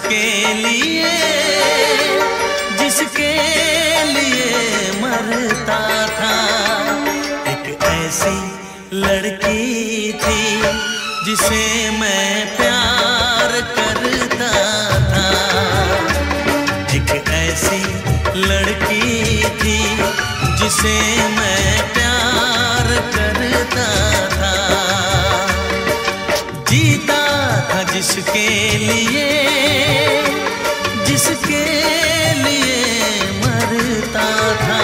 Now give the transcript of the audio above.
जिसके लिए जिसके लिए मरता था। एक ऐसी लड़की थी जिसे मैं प्यार करता था। एक ऐसी लड़की थी जिसे मैं प्यार करता था। जीता था जिसके लिए जिसके लिए